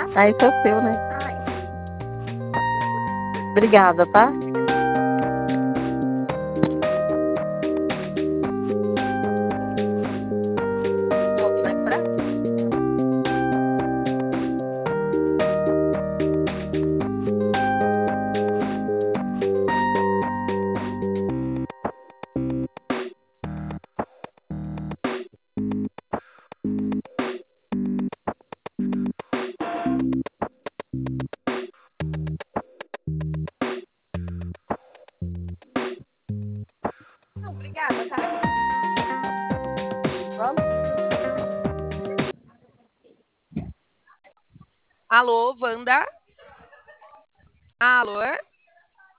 Aí esse é o seu, né? Ai, Obrigada, tá? outro vai pra. Obrigada, tá? Vamos? Alô, Wanda? Alô?